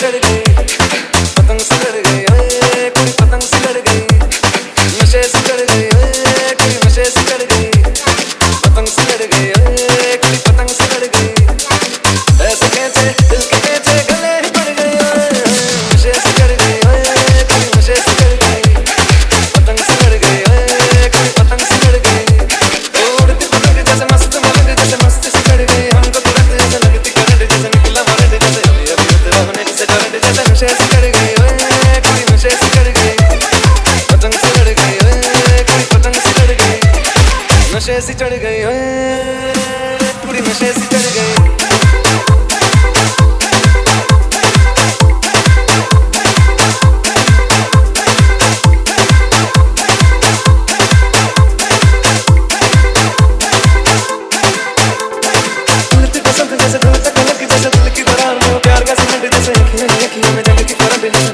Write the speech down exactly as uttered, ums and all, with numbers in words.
चढ़ गई, पतंग से लड़ गई, ओए कोई पतंग से लड़ गई, नशे से चढ़ गई, ओए कोई नशे से चढ़ गई, पतंग से लड़ गई, ओए कोई पतंग से लड़ गई, ऐसे कैसे दिल के कैसे गले ही पड़ गई, ओए नशे से चढ़ गई, ओए कोई नशे से चढ़ गई, पतंग से लड़ गई, ओए कोई पतंग से लड़ गई, उड़ती पतंग जैसे मस्त मलंग जैसे मस्ती से चढ़ गई, हमको तुरंत जैसे लगती करंट जैसे निकला मरंट जैसे अभी अभी तेरा होने जैसे करंट जैसे नशे से चढ़ गई, ओए कोई नशे से चढ़ गई, पतंग से लड़ गई, ओए कोई पतंग से लड़ गई, नशे से चढ़ गई, ओए पूरी नशे से चढ़ गई। जैसे दिल तक लग जैसे दिल की दरार में प्यार का सीमेंट जैसे अखियों में अखियों में जंग की करंट जैसे